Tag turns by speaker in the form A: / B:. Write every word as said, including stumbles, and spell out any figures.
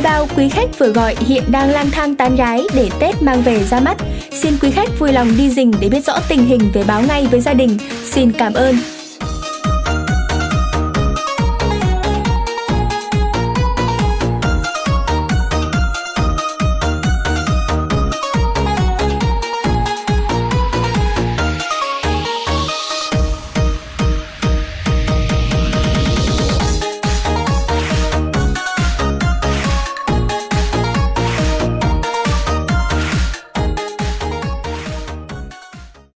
A: bao quý khách vừa gọi hiện đang lang thang tán gái để Tết mang về ra mắt. Xin quý khách vui lòng đi rình để biết rõ tình hình về báo ngay với gia đình. Xin cảm ơn.